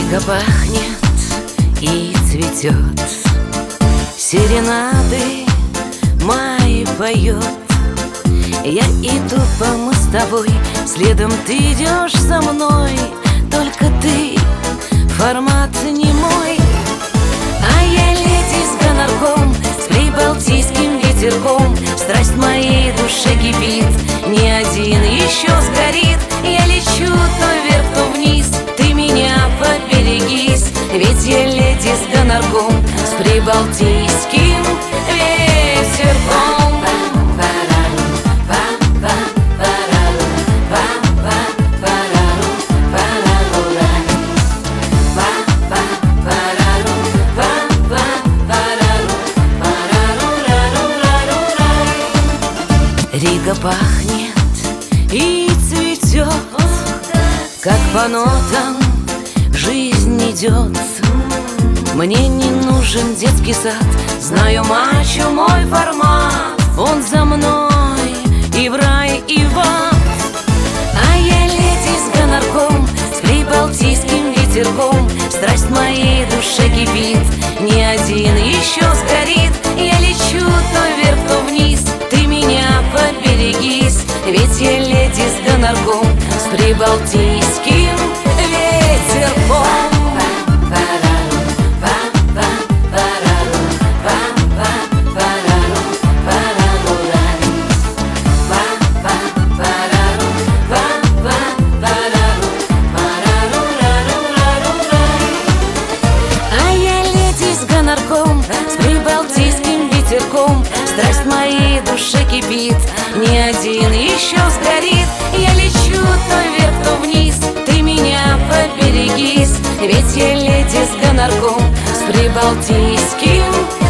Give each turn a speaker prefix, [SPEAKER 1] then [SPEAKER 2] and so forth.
[SPEAKER 1] Рига пахнет и цветет, серенады май поет. Я иду по мостовой, следом ты идешь за мной. Только ты формат не мой. А я леди с гонорком, с прибалтийским ветерком. Страсть моей душе кипит, ни один еще сгорит. Я лечу то вверх, то вниз, ты меня поберегись. Ведь я леди с гонорком, с прибалтийским ветерком. Рига пахнет и цветет, как по нотам жизнь идет. Мне не нужен детский сад, знаю, мачо, мой формат. Он за мной и в рай, и в ад. А я леди с гонорком, с прибалтийским ветерком. Страсть моей душе кипит, ни один еще сгорит. Я лечу то вверх, то вниз, ты меня поберегись. Ведь я леди с гонорком, с прибалтийским ветерком. С прибалтийским ветерком. Страсть моей душе кипит, ни один еще сгорит. Я лечу то вверх, то вниз, ты меня поберегись. Ведь я леди с гонорком, с прибалтийским